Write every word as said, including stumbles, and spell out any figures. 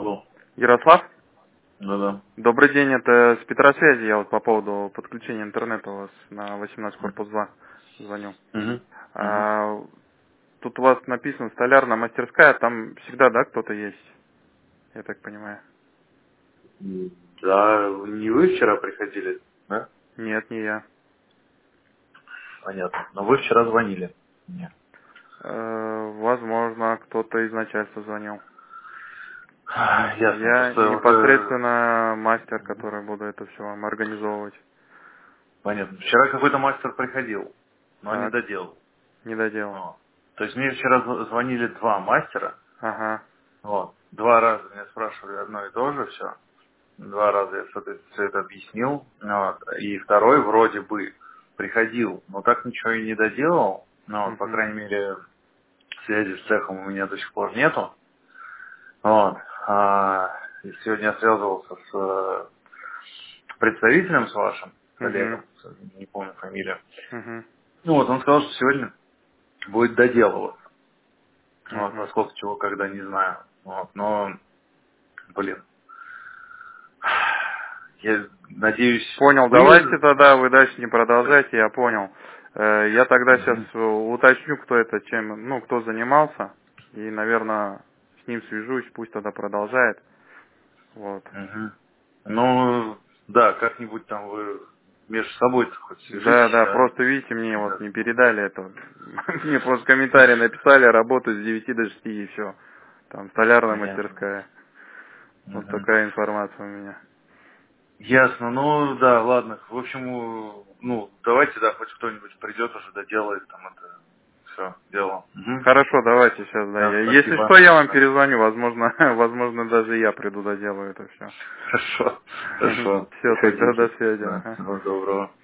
Алло. Ярослав? Да-да. Добрый день, это с Петросвязи, я вот по поводу подключения интернета у вас на восемнадцать корпус два звоню. Угу. Угу. А, тут у вас написано столярная мастерская, там всегда, да, кто-то есть, я так понимаю? Да, не вы вчера приходили, да? Нет, не я. Понятно. Но вы вчера звонили мне. Э, возможно, кто-то из начальства звонил. Ясно, Я просто уже... непосредственно мастер, который буду это все вам организовывать. Понятно. Вчера какой-то мастер приходил, но не Так, доделал. не доделал. Вот. То есть мне вчера зв- звонили два мастера. Ага. Вот. Два раза меня спрашивали одно и то же все. Два раза я все это объяснил. Вот. И второй вроде бы приходил, но так ничего и не доделал. Ну, вот, по Угу. крайней мере, связи с цехом у меня до сих пор нету. Вот. А, и сегодня я связывался с э, представителем, с вашим, с Угу. Олегом, с- не помню фамилию. Угу. Ну вот, он сказал, что сегодня будет доделываться. Вот, Угу. во сколько чего, когда, не знаю. Вот, но, блин, я надеюсь, Понял, давайте вы... тогда вы дальше не продолжайте, я понял. Э, Я тогда сейчас Мгм. уточню, кто это, чем, ну, кто занимался, и, наверное, с ним свяжусь, пусть тогда продолжает. Вот. Мгм. Ну, да, как-нибудь там вы между собой хоть Да, свяжитесь, да, да? просто видите, мне вот Да. не передали это. Мне просто комментарий написали, работаю с девяти до шести и все. Там столярная Понятно. мастерская. Вот Мгм. такая информация у меня. Ясно, ну да, ладно. В общем, у- ну, давайте, да, хоть кто-нибудь придет уже, доделает там это все дело. Мгм. Хорошо, давайте сейчас, да. Да, Я, если что, спасибо. я вам Да. перезвоню, возможно, возможно, даже я приду доделаю это все. Хорошо, хорошо. Все, тогда до Приходите. связи. Да, Ага. всего доброго.